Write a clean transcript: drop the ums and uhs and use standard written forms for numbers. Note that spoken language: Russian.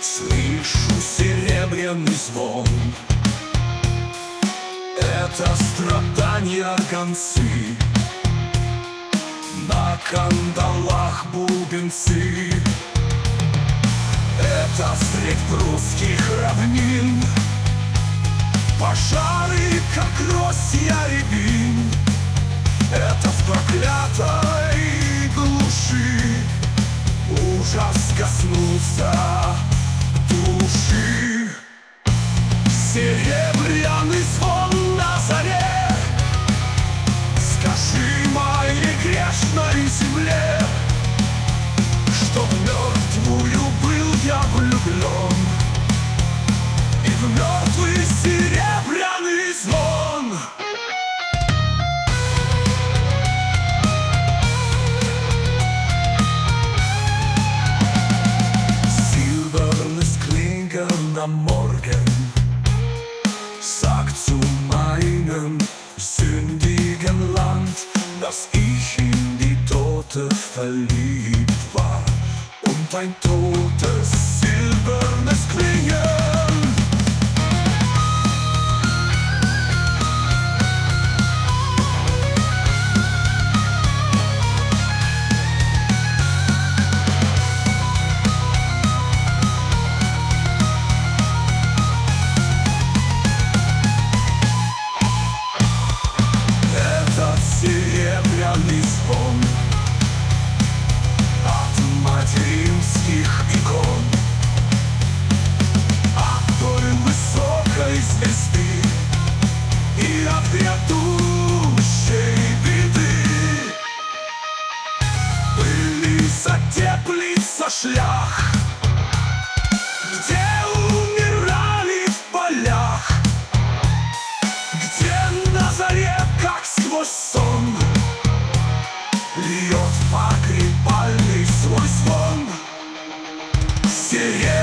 Слышу серебряный звон. Это страдания концы. На кандалах бубенцы. Это средь прусских равнин. Пожары, как росья рябин. Это в проклятой глуши ужас коснулся души. Серебряный звон на заре. Скажи моей грешной земле, что в мертвую был я влюблен, и в мертвый серебряный звон. Silbernes Klingen am Morgen sagt zu meinem sündigen Land, dass ich in die Tote verliebt war, und ein totes silbernes Klingen. Серебряный звон от материнских икон, от той высокой звезды и от грядущей беды. Пылится, теплится шлях, где умирали в полях, где на заре, как сквозь сон, льет погребальный свой звон. Серебряный